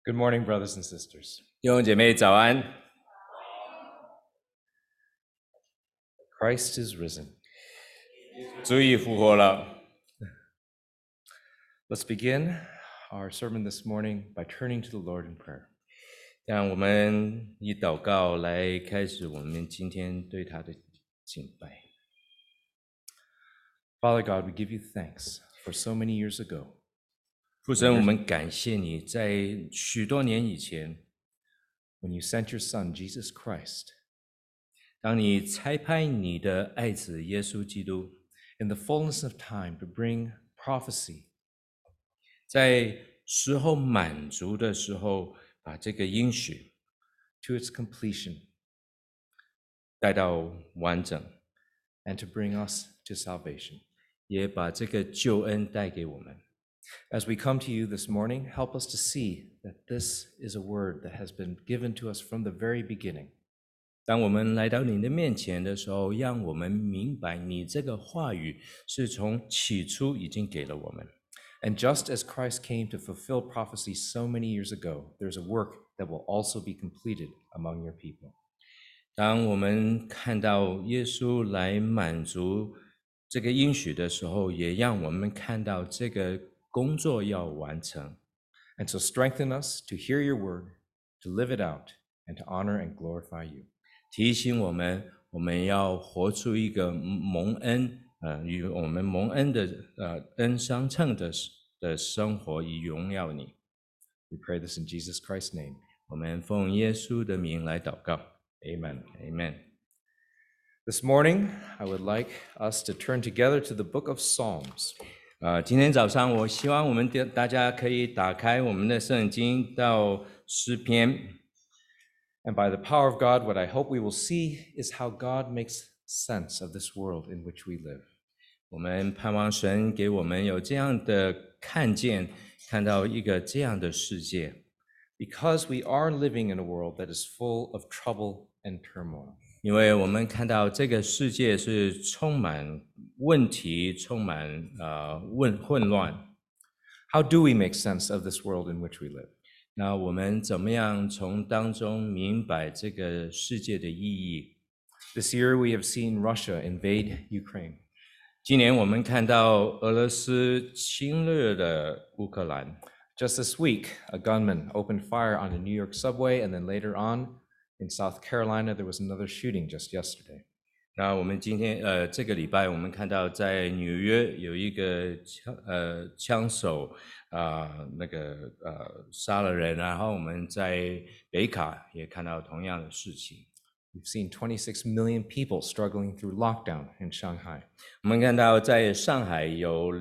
Good morning, brothers and sisters. 弟兄姐妹早安， Christ is risen. 主已复活了。 Let's begin our sermon this morning by turning to the Lord in prayer. 让我们以祷告来开始我们今天对他的敬拜。 Father God, we give you thanks for so many years ago. 父神，我们感谢你，在许多年以前， when you sent your Son, Jesus Christ, 当你差派你的爱子耶稣基督， in the fullness of time to bring prophecy, 在时候满足的时候，把这个应许 to its completion, 带到完整， and to bring us to salvation. 也把这个救恩带给我们。 As we come to you this morning, help us to see that this is a word that has been given to us from the very beginning. 当我们来到你的面前的时候，让我们明白你这个话语是从起初已经给了我们。 And just as Christ came to fulfill prophecy so many years ago, there's a work that will also be completed among your people. 当我们看到耶稣来满足这个应许的时候，也让我们看到这个工作要完成。 And so strengthen us to hear your word, to live it out, and to honor and glorify you. 提醒我们，我们要活出一个蒙恩，与我们蒙恩的恩相称的生活，以荣耀你。 We pray this in Jesus Christ's name. 我们奉耶稣的名来祷告 Amen. ，Amen。 This morning, I would like us to turn together to the book of Psalms. 今天早上我希望我们大家可以打开我们的圣经到诗篇。 And by the power of God, what I hope we will see is how God makes sense of this world in which we live. 我们盼望神给我们有这样的看见，看到一个这样的世界， Because we are living in a world that is full of trouble and turmoil. 因为我们看到这个世界是充满问题，充满混乱。 How do we make sense of this world in which we live? 那我们怎么样从当中明白这个世界的意义？ This year, we have seen Russia invade Ukraine. 今年我们看到俄罗斯侵略了乌克兰。 Just this week, a gunman opened fire on a New York subway, and then later on, in South Carolina, there was another shooting just yesterday. 那我们今天这个礼拜，我们看到在纽约有一个枪手杀了人，然后我们在北卡也看到同样的事情。 We've seen 26 million people struggling through lockdown in Shanghai. 我们看到在上海有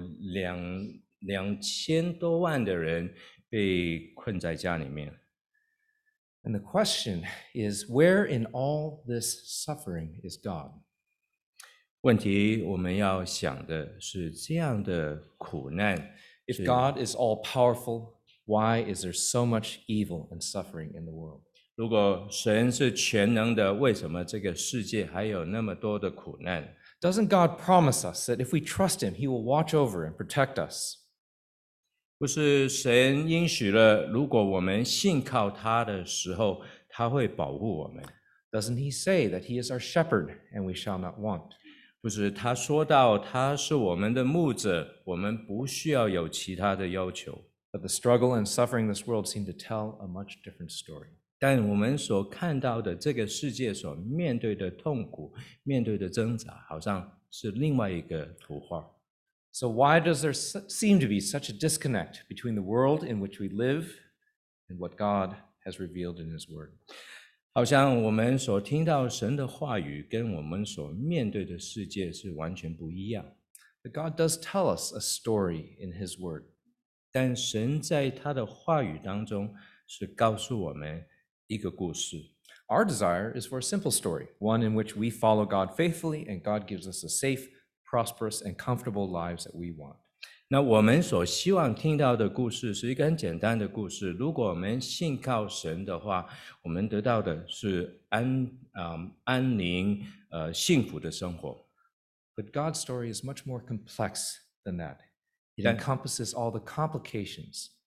2000多万的人被困在家里面。 And the question is, where in all this suffering is God? 问题我们要想的是这样的苦难。 If God is all powerful, why is there so much evil and suffering in the world? 如果神是全能的，为什么这个世界还有那么多的苦难？ Doesn't God promise us that if we trust Him, He will watch over and protect us? 不是神应许了，如果我们信靠他的时候，他会保护我们。 Doesn't He say that He is our shepherd and we shall not want? 不是他说到他是我们的牧者，我们不需要有其他的要求。 But the struggle and suffering in this world seem to tell a much different story. 但我们所看到的这个世界所面对的痛苦、面对的挣扎，好像是另外一个图画。 So why does there seem to be such a disconnect between the world in which we live and what God has revealed in His Word? 好像我们所听到神的话语，跟我们所面对的世界是完全不一样。 But God does tell us a story in His Word. 但神在他的话语当中是告诉我们一个故事。 Our desire is for a simple story, one in which we follow God faithfully and God gives us a safe, prosperous, and comfortable lives that we want. 那我们所希望听到的故事是一个很简单的故事。如果我们信靠神的话，我们得到的是安宁、幸福的生活。 But God's story is much more complex than that. It encompasses all the complications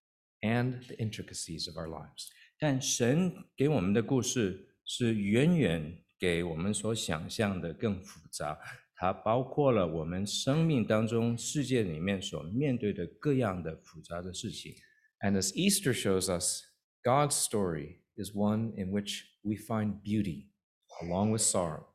and the intricacies of our lives. 但神给我们的故事是远远给我们所想象的更复杂，它包括了我们生命当中世界里面所面对的各样的复杂的事情。 And as Easter shows us, God's story is one in which we find beauty along with sorrow.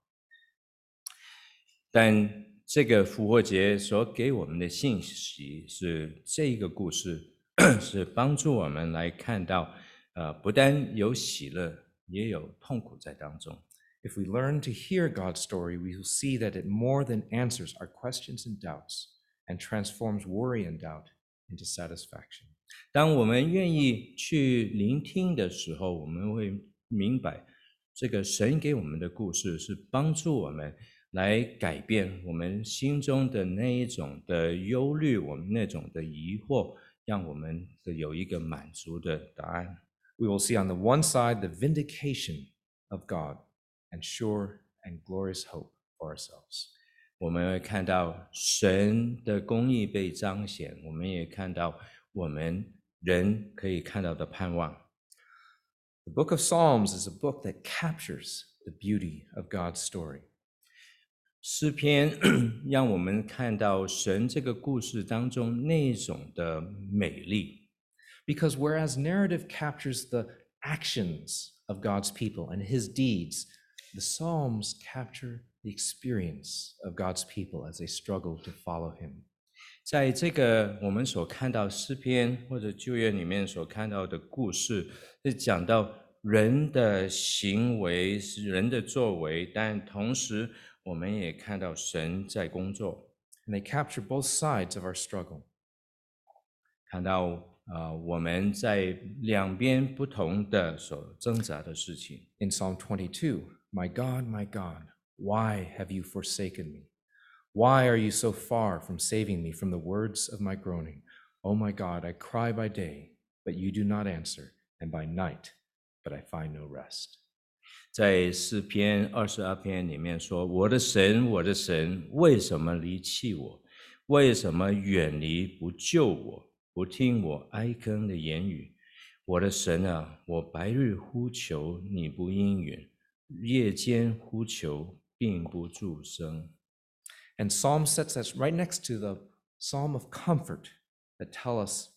但这个复活节所给我们的信息是，这个故事是帮助我们来看到，不但有喜乐，也有痛苦在当中。 If we learn to hear God's story, we will see that it more than answers our questions and doubts and transforms worry and doubt into satisfaction. 当我们愿意去聆听的时候，我们会明白，这个神给我们的故事是帮助我们来改变我们心中的那一种的忧虑，我们那种的疑惑，让我们有一个满足的答案。 We will see on the one side the vindication of God and sure and glorious hope for ourselves. 我们会看到神的公义被彰显，我们也看到我们人可以看到的盼望。 The book of Psalms is a book that captures the beauty of God's story. 诗篇让我们看到神这个故事当中那种的美丽， Because whereas narrative captures the actions of God's people and his deeds, the Psalms capture the experience of God's people as they struggle to follow him. 在这个我们所看到诗篇或者旧约里面所看到的故事，是讲到人的行为、人的作为，但同时我们也看到神在工作， And they capture both sides of our struggle. 看到我们在两边不同的所挣扎的事情。 In Psalm 22, my God, why have you forsaken me? Why are you so far from saving me from the words of my groaning? Oh my God, I cry by day, but you do not answer, and by night, but I find no rest. 在诗篇22篇里面说：“我的神，我的神，为什么离弃我？为什么远离不救我？不听我哀恳的言语？我的神啊，我白日呼求，你不应允；夜间呼求，并不住声。” And Psalm sets us right next to the Psalm of comfort that tell us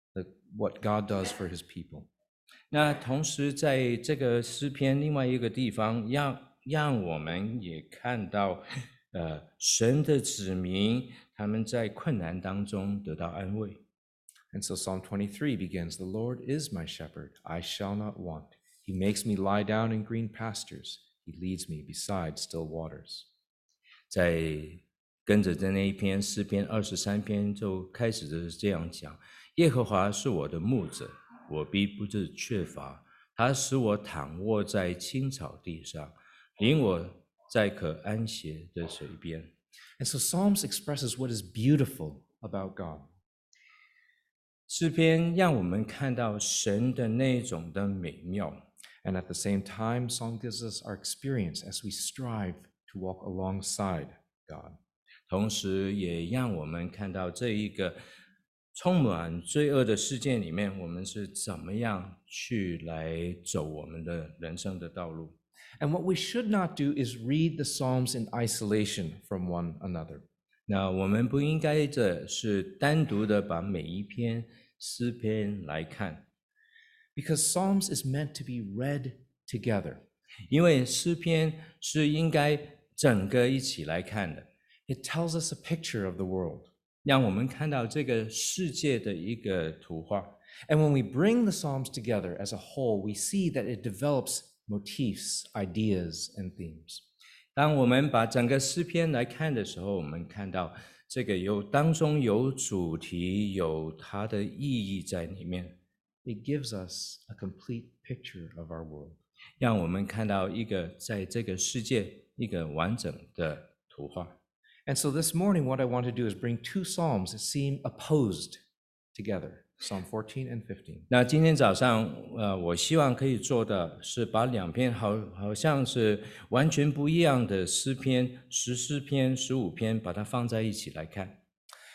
what God does for his people. 那同时，在这个诗篇另外一个地方，让我们也看到，神的子民他们在困难当中得到安慰。 And so Psalm 23 begins, The Lord is my shepherd, I shall not want. He makes me lie down in green pastures. He leads me beside still waters. 在跟着的那一篇诗篇23篇就开始就是这样讲：耶和华是我的牧者，我必不致缺乏。他使我躺卧在青草地上，领我在可安歇的水边。 And so Psalms expresses what is beautiful about God. 诗篇让我们看到神的那种的美妙， And at the same time, Psalm gives us our experience as we strive to walk alongside God. 同时也让我们看到这一个充满罪恶的世界里面，我们是怎么样去来走我们的人生的道路。 And what we should not do is read the Psalms in isolation from one another. 那我们不应该的是单独的把每一篇诗篇来看， Because Psalms is meant to be read together. 因为诗篇是应该整个一起来看的， It tells us a picture of the world. 让我们看到这个世界的一个图画。 And when we bring the Psalms together as a whole, we see that it develops motifs, ideas, and themes. 当我们把整个诗篇来看的时候，我们看到这个当中有主题，有它的意义在里面， It gives us a complete picture of our world. 让我们看到一个在这个世界一个完整的图画。 And so this morning, what I want to do is bring two Psalms that seem opposed together, Psalm 14 and 15. 那今天早上，我希望可以做的是把两篇好像是完全不一样的诗篇，10诗篇、15篇，把它放在一起来看。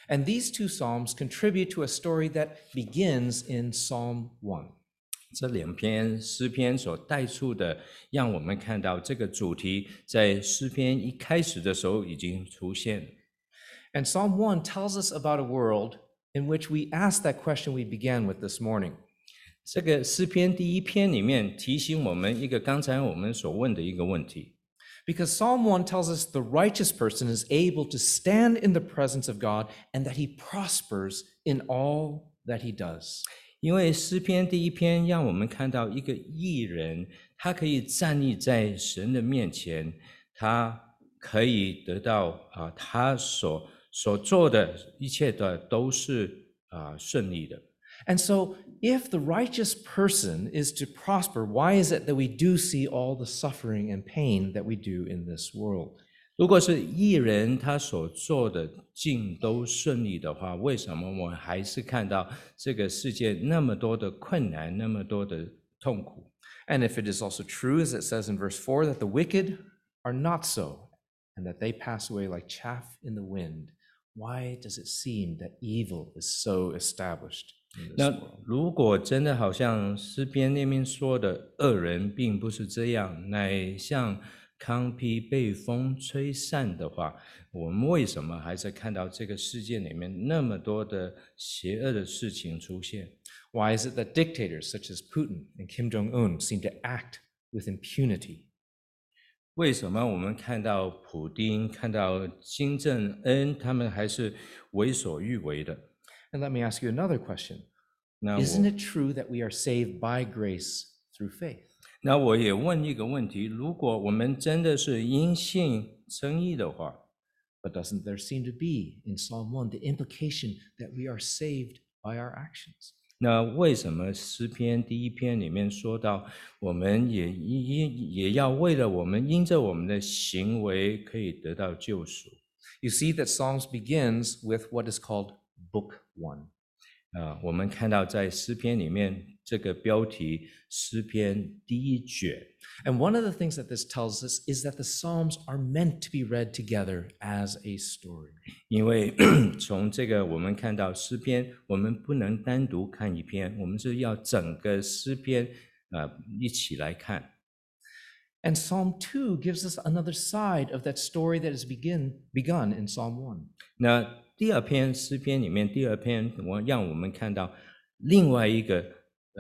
And these two psalms contribute to a story that begins in Psalm 1. 这两篇诗篇所带出的，让我们看到这个主题在诗篇一开始的时候已经出现了。 And Psalm 1 tells us about a world in which we ask that question we began with this morning. 这个诗篇第一篇里面提醒我们一个刚才我们所问的一个问题， Because Psalm 1 tells us the righteous person is able to stand in the presence of God and that he prospers in all that he does. 因为诗篇第一篇让我们看到一个义人，他可以站立在神的面前，他可以得到他所做的一切的都是顺利的。 And so, if the righteous person is to prosper, why is it that we do see all the suffering and pain that we do in this world? 如果是义人他所做的尽都顺利的话，为什么我们还是看到这个世界那么多的困难，那么多的痛苦？ And if it is also true, as it says in verse 4, that the wicked are not so, and that they pass away like chaff in the wind, why does it seem that evil is so established in this 那 world? 如果真的好像诗篇那边说的，恶人并不是这样，乃像糠秕被风吹散的话，我们为什么还是看到这个世界里面那么多的邪恶的事情出现？ Why is it that dictators such as Putin and Kim Jong-un seem to act with impunity? 为什么我们看到普丁、看到金正恩，他们还是为所欲为的？ And let me ask you another question. 那 Isn't 我 it true that we are saved by grace through faith? 那我也问一个问题：如果我们真的是因信称义的话， But doesn't there seem to be in Psalm 1 the implication that we are saved by our actions? 那为什么诗篇第一篇里面说到，我们也要为了我们因着我们的行为可以得到救赎？ You see that Psalms begins with what is called Book 1. 我们看到在诗篇里面这个标题“诗篇第一卷”， And one of the things that this tells us is that the Psalms are meant to be read together as a story. 因为从这个我们看到诗篇，我们不能单独看一篇，我们是要整个诗篇一起来看。 And Psalm 2 gives us another side of that story that has begun in Psalm 1. 那第二篇诗篇里面，第二篇让我们看到另外一个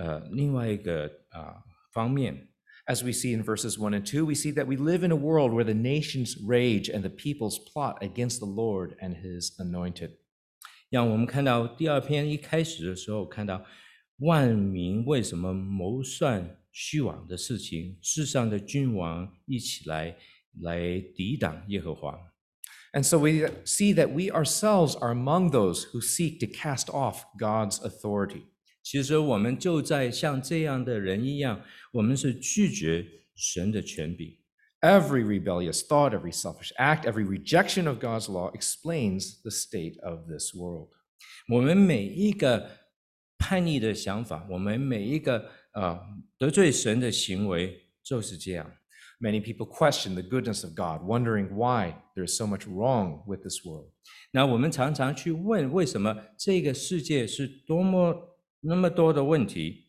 方面。 As we see in verses 1 and 2, we see that we live in a world where the nations rage and the peoples plot against the Lord and his anointed. 让我们看到第二篇一开始的时候，看到万民为什么谋算虚妄的事情，世上的君王一起来抵挡耶和华。 And so we see that we ourselves are among those who seek to cast off God's authority. 其实我们就在像这样的人一样，我们是拒绝神的权柄。 Every rebellious thought, every selfish act, every rejection of God's law explains the state of this world. 我们每一个叛逆的想法，我们每一个得罪神的行为，就是这样。 Many people question the goodness of God, wondering why there's so much wrong with this world. 那我们常常去问，为什么这个世界是那么多的问题？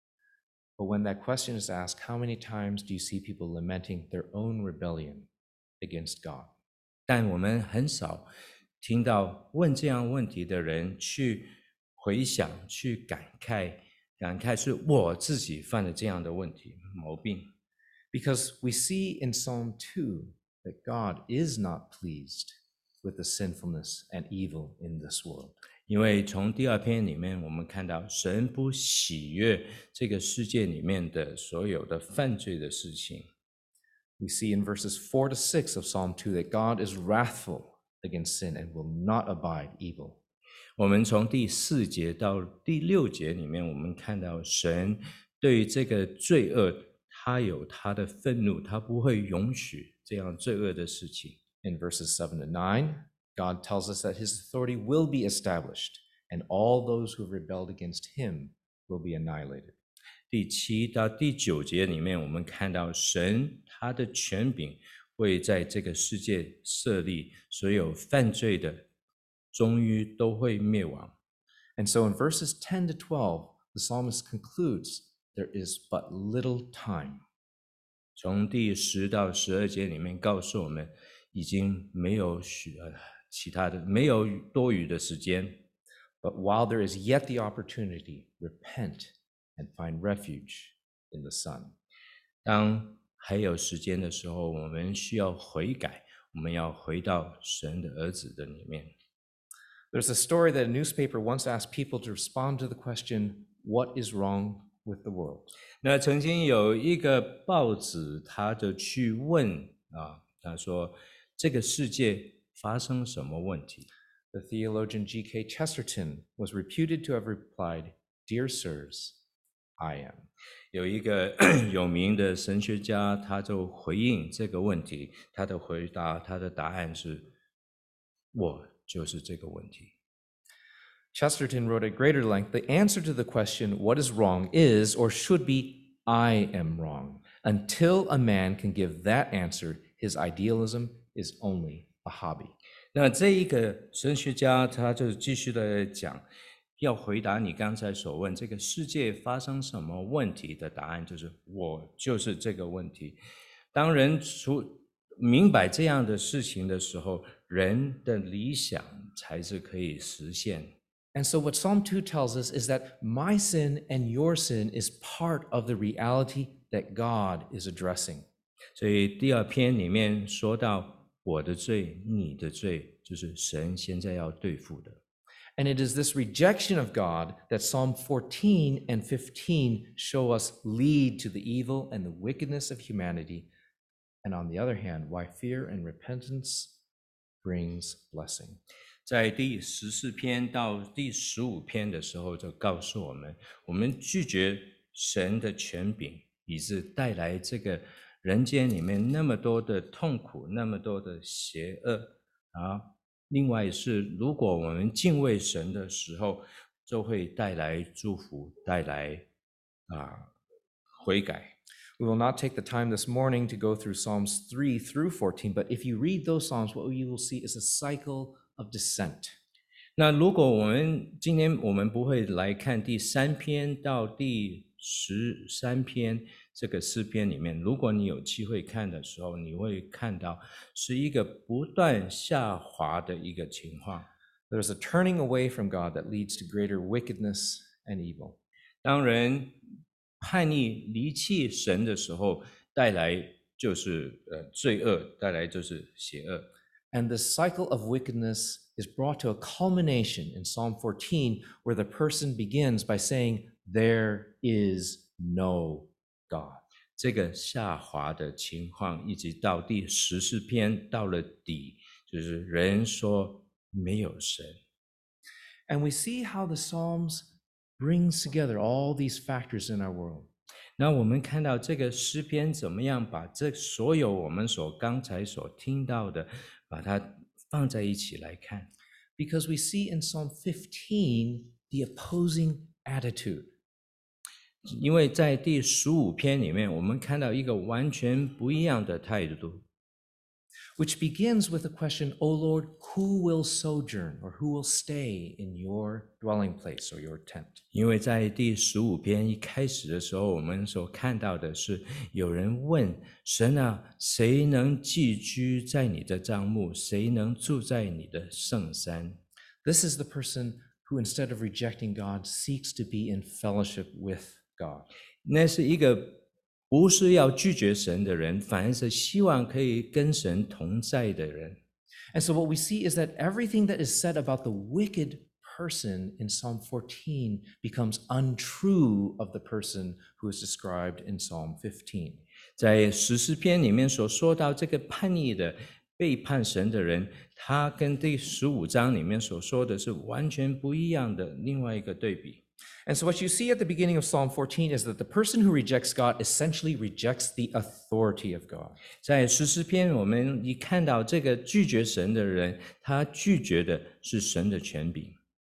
But when that question is asked, how many times do you see people lamenting their own rebellion against God? 但我们很少听到问这样问题的人去回想、去感慨是我自己犯了这样的问题毛病。 Because we see in Psalm 2 that God is not pleased with the sinfulness and evil in this world. 因为从第二篇里面，我们看到神不喜悦这个世界里面的所有的犯罪的事情。 We see in verses 4 to 6 of Psalm 2 that God is wrathful against sin and will not abide evil. 我们从第4节到第6节里面，我们看到神对于这个罪恶，他有他的愤怒，他不会容许这样罪恶的事情。 In verses 7 to 9, God tells us that his authority will be established and all those who have rebelled against him will be annihilated. 第7到第9节里面，我们看到神他的权柄会在这个世界设立，所有犯罪的终于都会灭亡。 And so in verses 10 to 12, the psalmist concludes there is but little time. 从第10到12节里面告诉我们，已经没有其他的，没有多余的时间。 But while there is yet the opportunity, repent and find refuge in the Son. 当还有时间的时候，我们需要悔改，我们要回到神的儿子的里面。 There's a story that a newspaper once asked people to respond to the question, what is wrong with the world? 那曾经有一个报纸，他就去问他说这个世界发生什么问题？ The theologian G.K. Chesterton was reputed to have replied, Dear sirs, I am. 有一个有名的神学家，他就回应这个问题，他的答案是：我就是这个问题。 Chesterton wrote at greater length, the answer to the question, what is wrong, is or should be, I am wrong. Until a man can give that answer, his idealism is only a hobby. 那这一个神学家他就继续的讲，要回答你刚才所问这个世界发生什么问题的答案，就是我就是这个问题。当人明白这样的事情的时候，人的理想才是可以实现。 And so what Psalm 2 tells us is that my sin and your sin is part of the reality that God is addressing. 所以第2篇里面说到我的罪，你的罪，就是神现在要对付的。 And it is this rejection of God that Psalm 14 and 15 show us lead to the evil and the wickedness of humanity. And on the other hand, why fear and repentance brings blessing. 在第14篇到第15篇的时候，就告诉我们，我们拒绝神的权柄，以致带来这个人间里面那么多的痛苦，那么多的邪恶啊。另外是，如果我们敬畏神的时候，就会带来祝福，带来悔改。 We will not take the time this morning to go through Psalms 3 through 14, but if you read those Psalms, what you will see is a cycle of descent. 那如果今天我们不会来看第3篇到第13篇这个诗篇里面，如果你有机会看的时候，你会看到是一个不断下滑的一个情况。 There's a turning away from God that leads to greater wickedness and evil. 当人叛逆离弃神的时候，带来就是罪恶，带来就是邪恶。 And the cycle of wickedness is brought to a culmination in Psalm 14, where the person begins by saying, There is no God. 这个下滑的情况，一直到第14篇到了底，就是人说没有神。 And we see how the Psalms brings together all these factors in our world. 那我们看到这个诗篇怎么样把这所有我们刚才所听到的，把它放在一起来看。 Because we see in Psalm 15 the opposing attitude. 因为在第15篇里面，我们看到一个完全不一样的态度。 Which begins with the question, O Lord, who will sojourn or who will stay in your dwelling place or your tent? 因为在第15篇一开始的时候，我们所看到的是有人问神啊，谁能寄居在你的帐幕？谁能住在你的圣山？ This is the person who, instead of rejecting God, seeks to be in fellowship with God. 那是一个不是要拒绝神的人，反而是希望可以跟神同在的人。 And so what we see is that everything that is said about the wicked person in Psalm 14 becomes untrue of the person who is described in Psalm 15. 在14篇里面所说到这个叛逆的、背叛神的人，他跟第15章里面所说的是完全不一样的另外一个对比。 And so what you see at the beginning of Psalm 14 is that the person who rejects God essentially rejects the authority of God. 在14篇，我们一看到这个拒绝神的人，他拒绝的是神的权柄。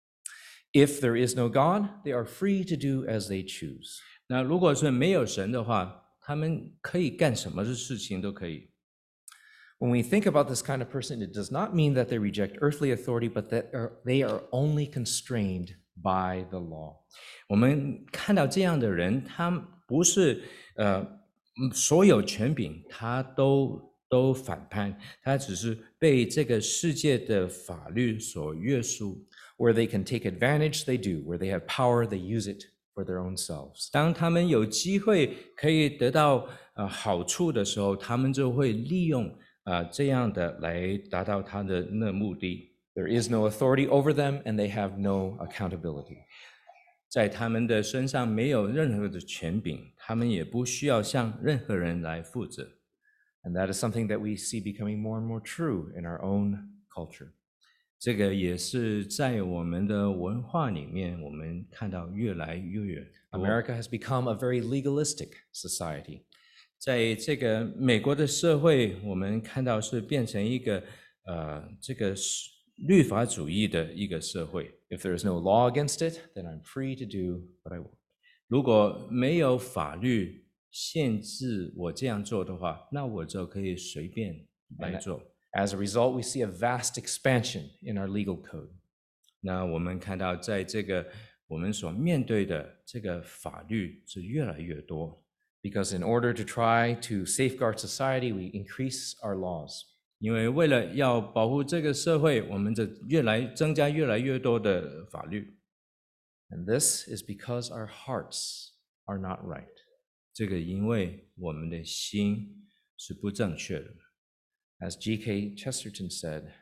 If there is no God, they are free to do as they choose. 那如果是没有神的话，他们可以干什么的事情都可以。 When we think about this kind of person, it does not mean that they reject earthly authority, but that they are only constrained by the law. 我们看到这样的人，他不是所有权柄他都反叛，他只是被这个世界的法律所约束。 Where they can take advantage, they do. Where they have power, they use it for their own selves. 当他们有机会可以得到好处的时候，他们就会利用这样的来达到他的那目的。 There is no authority over them, and they have no accountability. 在他们的身上没有任何的权柄，他们也不需要向任何人来负责。 And that is something that we see becoming more and more true in our own culture. 这个也是在我们的文化里面，我们看到越来越多。 America has become a very legalistic society. 在这个美国的社会，我们看到是变成一个这个律法主义的一个社会。 If there is no law against it, then I'm free to do what I want. 如果没有法律限制我这样做的话，那我就可以随便来做。 As a result, we see a vast expansion in our legal code. 那我们看到，在这个我们所面对的这个法律是越来越多。 Because in order to try to safeguard society, we increase our laws. 因为为了要保护这个社会，我们增加越来越多的法律。 And this is because our hearts are not right. 这个因为我们的心是不正确的。 As G.K. Chesterton said,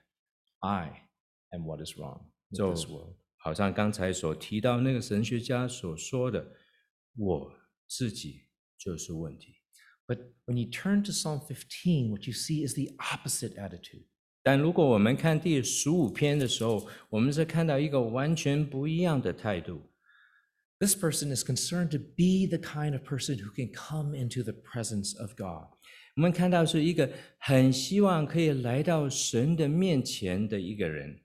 I am what is wrong with this world. 好像刚才所提到那个神学家所说的，我自己就是问题。 But when you turn to Psalm 15, what you see is the opposite attitude. 但如果我们看第15篇的时候，我们是看到一个完全不一样的态度。 This person is concerned to be the kind of person who can come into the presence of God. 我们看到是一个很希望可以来到神的面前的一个人。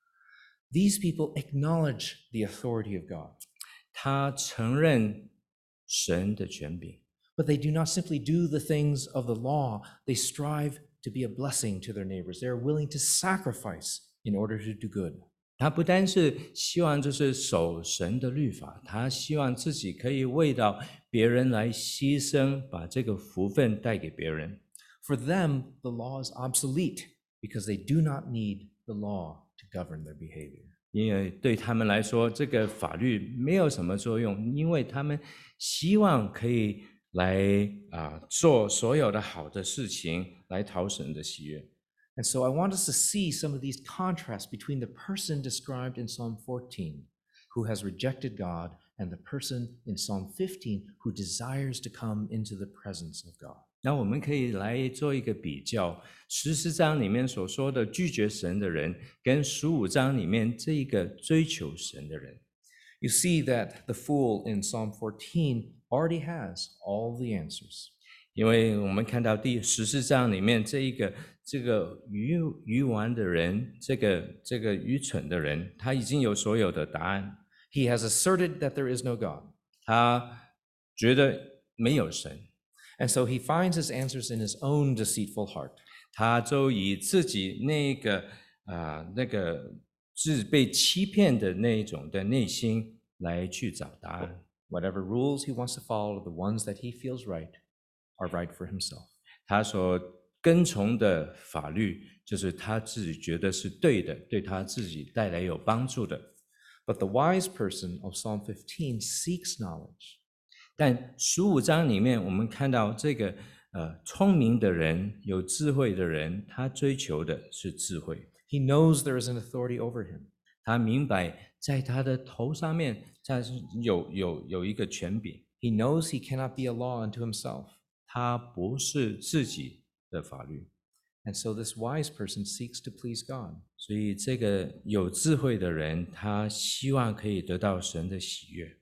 These people acknowledge the authority of God. 他承认神的权柄。 But they do not simply do the things of the law. They strive to be a blessing to their neighbors. They are willing to sacrifice in order to do good. 他不单是希望就是守神的律法，他希望自己可以为到别人来牺牲，把这个福分带给别人。 For them, the law is obsolete because they do not need the law to govern their behavior. 因为对他们来说，这个法律没有什么作用，因为他们希望可以来做所有的好的事情，来讨神的喜悦。 And so I want us to see some of these contrasts between the person described in Psalm 14, who has rejected God, and the person in Psalm 15, who desires to come into the presence of God. 那我们可以来做一个比较，14章里面所说的拒绝神的人，跟15章里面这一个追求神的人。 You see that the fool in Psalm 14 already has all the answers. 因为我们看到第14章里面这个愚顽的人，这个愚蠢的人，他已经有所有的答案。 He has asserted that there is no God. 他觉得没有神， And so he finds his answers in his own deceitful heart. 他就以自己那个是被欺骗的那种的内心来去找答案。 Whatever rules he wants to follow, the ones that he feels right, are right for himself. 他所跟从的法律，就是他自己觉得是对的，对他自己带来有帮助的。 But the wise person of Psalm 15 seeks knowledge. 但15章里面，我们看到这个聪明的人、有智慧的人，他追求的是智慧。 He knows there is an authority over him. 他明白在他的头上面，他是有一个权柄。 He knows he cannot be a law unto himself. 他不是自己的法律， And so this wise person seeks to please God. 所以这个有智慧的人，他希望可以得到神的喜悦。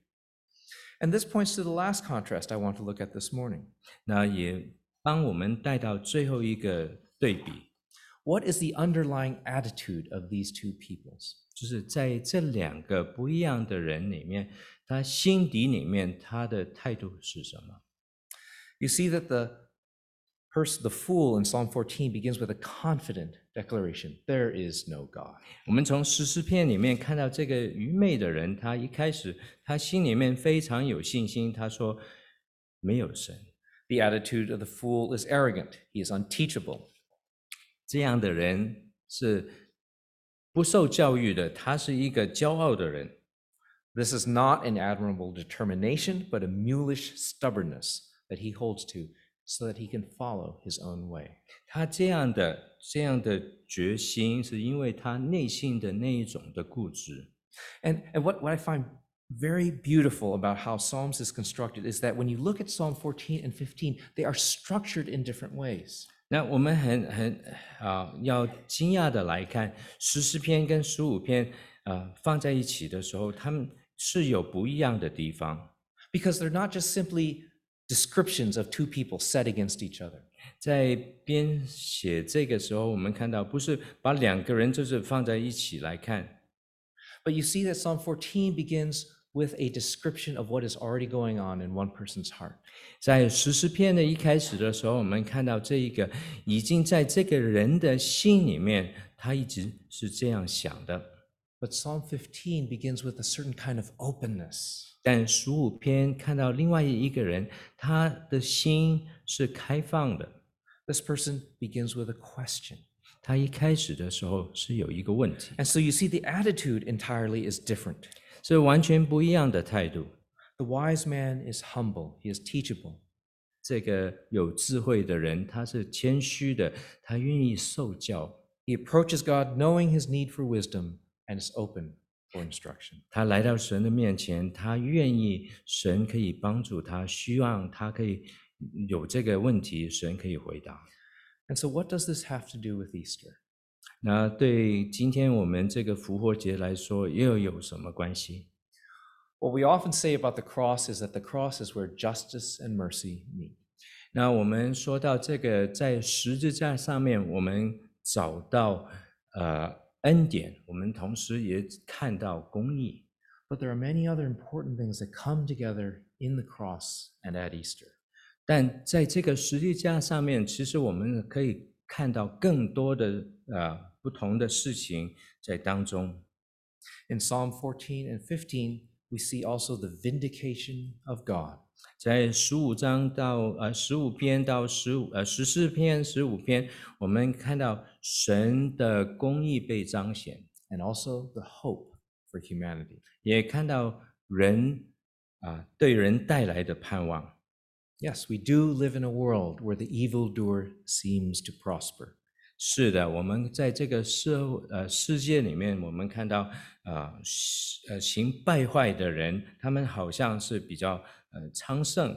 And this points to the last contrast I want to look at this morning. 那也帮我们带到最后一个对比， What is the underlying attitude of these two peoples? 就是在这两个不一样的人里面，他心底里面他的态度是什么？ You see that the The fool in Psalm 14 begins with a confident declaration, there is no God. 我们从诗诗篇里面看到这个愚昧的人，他一开始他心里面非常有信心，他说没有神。 The attitude of the fool is arrogant. He is unteachable. 这样的人是不受教育的，他是一个骄傲的人。 This is not an admirable determination, but a mulish stubbornness that he holds to so that he can follow his own way. 他这样的决心，是因为他内心的那一种的固执。 And what I find very beautiful about how Psalms is constructed is that when you look at Psalm 14 and 15, they are structured in different ways. 那我们要惊讶的来看，诗篇跟15篇放在一起的时候，他们是有不一样的地方。 Because they're not just simply descriptions of two people set against each other. 在编写这个时候，我们看到不是把两个人就是放在一起来看， But you see that Psalm 14 begins with a description of what is already going on in one person's heart. 在诗篇的一开始的时候，我们看到这一个已经在这个人的心里面，他一直是这样想的。 But Psalm 15 begins with a certain kind of openness. 但15篇看到另外一个人，他的心是开放的。 This person begins with a question. 他一开始的时候是有一个问题， And so you see the attitude entirely is different. 是完全不一样的态度。 The wise man is humble, he is teachable. 这个有智慧的人，他是谦虚的，他愿意受教， He approaches God knowing his need for wisdom and is open for instruction. 他来到神的面前，他愿意神可以帮助他，希望他可以有这个问题，神可以回答。 And so what does this have to do with Easter? 那对今天我们这个复活节来说，又有什么关系？ What we often say about the cross is that the cross is where justice and mercy meet. 那我们说到这个，在十字架上面，我们找到恩典，我们同时也看到公义。 But there are many other important things that come together in the cross and at Easter. 但在这个十字架上面，其实我们可以看到更多的不同的事情在当中。 In Psalm 14 and 15, we see also the vindication of God. 在15篇到14篇、15篇，我们看到神的公义被彰显， And also the hope for humanity. 也看到人对人带来的盼望。 Yes, we do live in a world where the evildoer seems to prosper. 是的，我们在这个世界里面，我们看到行败坏的人，他们好像是比较昌盛。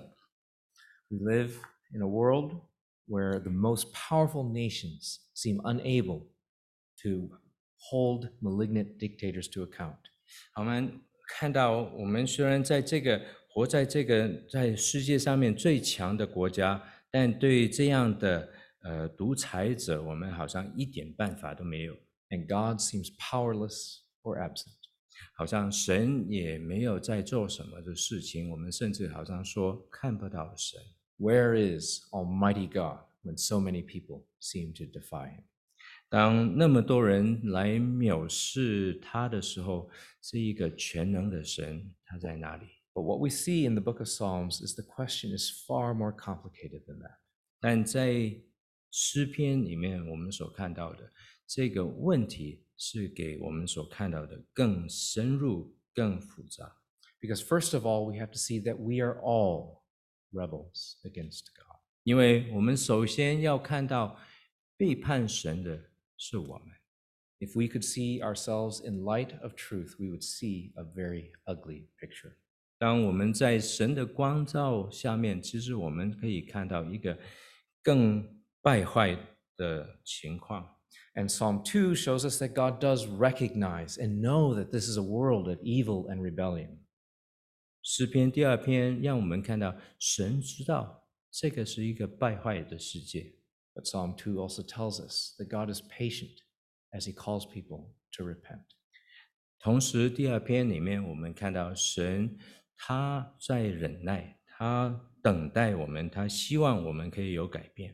We live in a world where the most powerful nations seem unable to hold malignant dictators to account. 我们看到，我们虽然活在这个在世界上面最强的国家，但对这样的独裁者，我们好像一点办法都没有， And God seems powerless or absent. 好像神也没有在做什么的事情，我们甚至好像说看不到神。 Where is Almighty God when so many people seem to defy him? 当那么多人来藐视他的时候，是一个全能的神，他在哪里？ But what we see in the book of Psalms is the question is far more complicated than that. 但在诗篇里面，我们所看到的这个问题，是给我们所看到的更深入、更复杂。 Because first of all, we have to see that we are all rebels against God. 因为我们首先要看到背叛神的是我们。 If we could see ourselves in light of truth, we would see a very ugly picture. 当我们在神的光照下面，其实我们可以看到一个更败坏的情况。 And Psalm 2 shows us that God does recognize and know that this is a world of evil and rebellion. 诗篇第2篇让我们看到神知道这个是一个败坏的世界。 But Psalm 2 also tells us that God is patient as he calls people to repent. 同时，第2篇里面我们看到神他在忍耐，他等待我们，他希望我们可以有改变。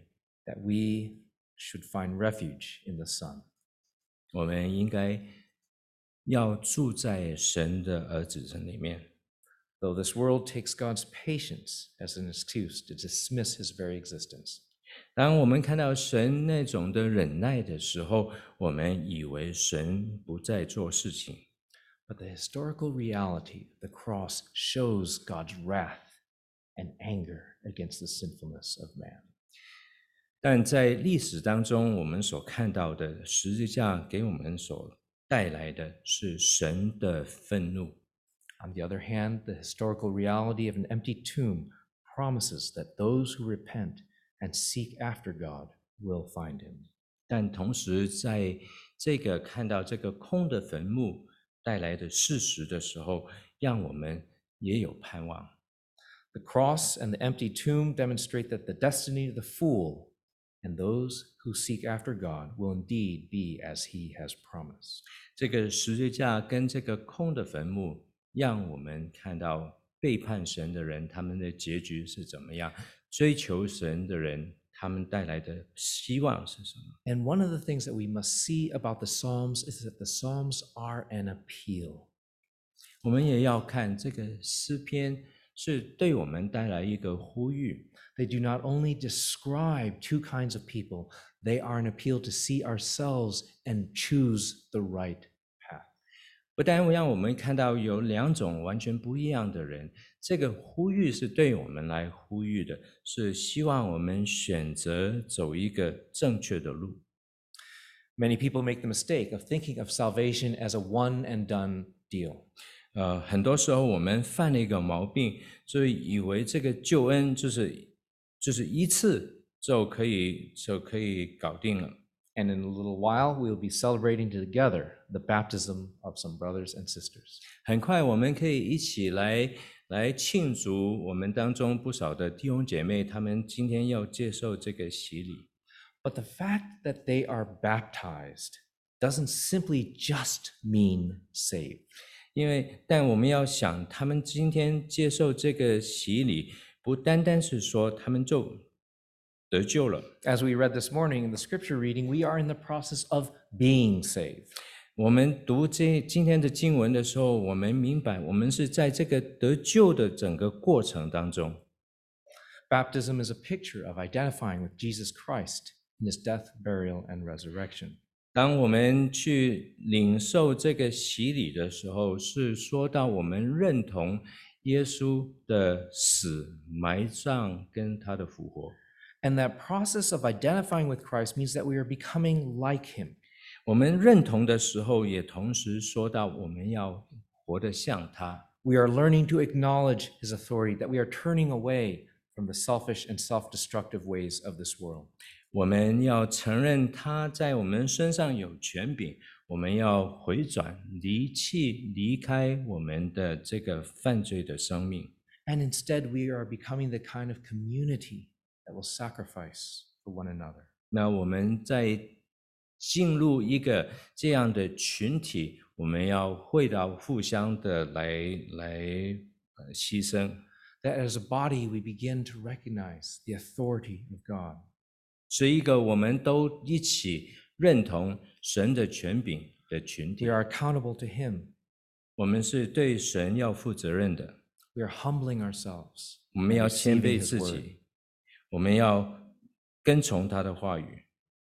that we should find refuge in the Son. 我们应该要住在神的儿子里面。 Though this world takes God's patience as an excuse to dismiss his very existence. 当我们看到神那种的忍耐的时候，我们以为神不再做事情。 But the historical reality of the cross shows God's wrath and anger against the sinfulness of man. 但在历史当中，我们所看到的十字架给我们所带来的是神的愤怒。 On the other hand, the historical reality of an empty tomb promises that those who repent and seek after God will find him. 但同时，在这个看到这个空的坟墓带来的事实的时候，让我们也有盼望。 The cross and the empty tomb demonstrate that the destiny of the fool and those who seek after God will indeed be as he has promised. 这个十字架跟这个空的坟墓，让我们看到背叛神的人，他们的结局是怎么样；追求神的人，他们带来的希望是什么。 And one of the things that we must see about the Psalms is that the Psalms are an appeal. 我们也要看这个诗篇是对我们带来一个呼吁。 They do not only describe two kinds of people, they are an appeal to see ourselves and choose the right path. 不但让我们看到有两种完全不一样的人，这个呼吁是对我们来呼吁的，是希望我们选择走一个正确的路。 Many people make the mistake of thinking of salvation as a one and done deal. 很多时候我们犯了一个毛病，就以为这个救恩就是一次就可以搞定了。 And in a little while, we will be celebrating together the baptism of some brothers and sisters. 很快我们可以一起来庆祝我们当中不少的弟兄姐妹，他们今天要接受这个洗礼。 But the fact that they are baptized doesn't simply just mean saved. 但我们要想，他们今天接受这个洗礼，不单单是说他们就得救了。 As we read this morning in the scripture reading, we are in the process of being saved. 我们读今天的经文的时候，我们明白，我们是在这个得救的整个过程当中。 Baptism is a picture of identifying with Jesus Christ in his death, burial, and resurrection. 当我们去领受这个洗礼的时候，是说到我们认同耶稣的死、埋葬跟他的复活。 And that process of identifying with Christ means that we are becoming like him. 我们认同的时候，也同时说到我们要活得像他。 We are learning to acknowledge his authority, that we are turning away from the selfish and self-destructive ways of this world. 我们要承认他在我们身上有权柄，我们要回转、离开我们的这个犯罪的生命。 And instead, we are becoming the kind of community that will sacrifice for one another. 那我们在进入一个这样的群体，我们要会到互相的来牺牲。 That as a body, we begin to recognize the authority of God. 是一个我们都一起认同神的权柄的群体。 We are accountable to him. 我们是对神要负责任的， We are humbling ourselves. 我们要 and 谦 receiving 卑 his 自 word. 己，我们要跟从他的话语。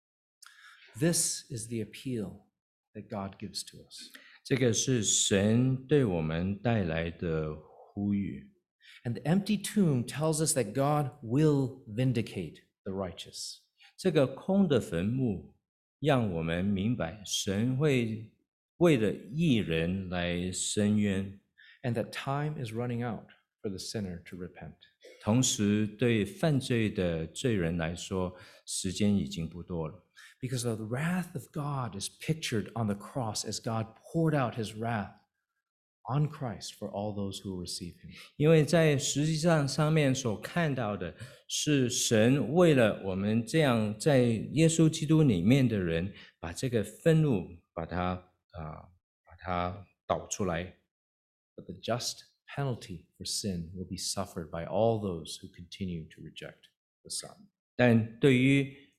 This is the appeal that God gives to us. 这个是神对我们带来的呼吁。 And the empty tomb tells us that God will vindicate the righteous. 这个空的坟墓让我们明白，神会为了义人来伸冤， And that time is running out for the sinner to repent. 同时对犯罪的罪人来说，时间已经不多了。 Because the wrath of God is pictured on the cross as God poured out his wrath on Christ for all those who will receive him. 因为在实际上面所看到的是神为了我们这样在耶稣基督里面的人，把这个愤怒把它导出来。 But the just penalty for sin will be suffered by all those who continue to reject the Son. 但对于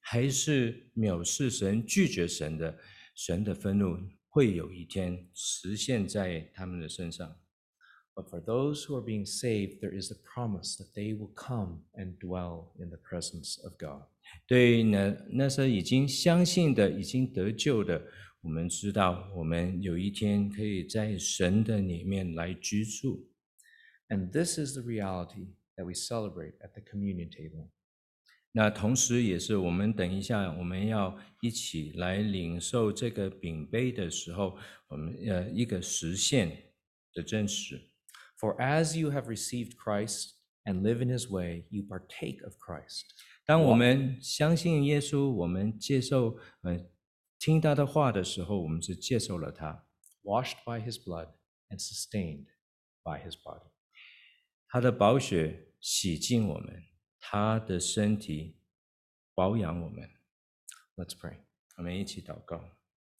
还是藐视神、拒绝神的，神的愤怒会有一天实现在他们的身上。 But for those who are being saved, there is a promise that they will come and dwell in the presence of God. 对那些已经相信的、已经得救的，我们知道，我们有一天可以在神的里面来居住。 And this is the reality that we celebrate at the communion table. 那同时，也是我们等一下我们要一起来领受这个饼杯的时候，我们一个实现的真实。 For as you have received Christ and live in his way, you partake of Christ. 当我们相信耶稣，我们接受听他的话的时候，我们是接受了他， washed by his blood and sustained by his body. 他的宝血洗净我们，他的身体保养我们。 Let's pray. 我们一起祷告。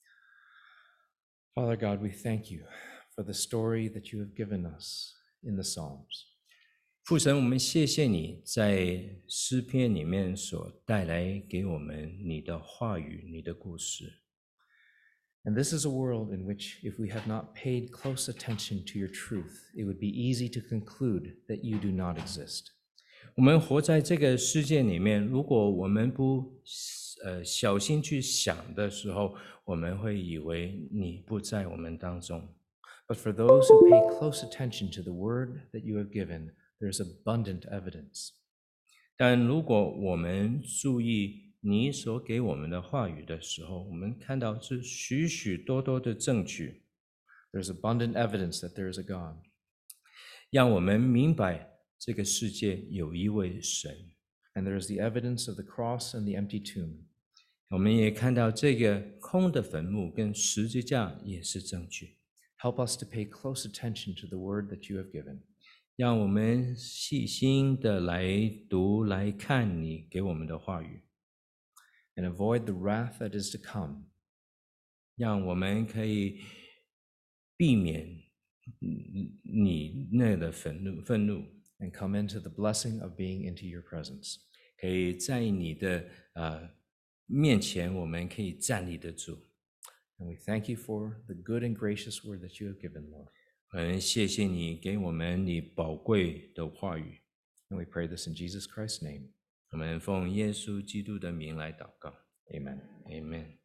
Father God, we thank you for the story that you have given us in the Psalms. 父神，我们谢谢你在诗篇里面所带来给我们你的话语、你的故事。 And this is a world in which, if we have not paid close attention to your truth, it would be easy to conclude that you do not exist. 我们活在这个世界里面，如果我们不小心去想的时候，我们会以为你不在我们当中。 But for those who pay close attention to the word that you have given, there's abundant evidence. 但如果我们注意你所给我们的话语的时候，我们看到是许许多多的证据， There's abundant evidence that there is a God. 让我们明白这个世界有一位神。 And there is the evidence of the cross and the empty tomb. 我们也看到这个空的坟墓跟十字架也是证据。 Help us to pay close attention to the word that you have given. 让我们细心的来读、来看你给我们的话语， And avoid the wrath that is to come. 让我们可以避免你那的愤怒， And come into the blessing of being into your presence. 可以在你的面前，我们可以站立得住。 And we thank you for the good and gracious word that you have given, Lord. 我们谢谢你给我们你宝贵的话语。 And we pray this in Jesus Christ's name. 我们奉耶稣基督的名来祷告。 Amen. Amen。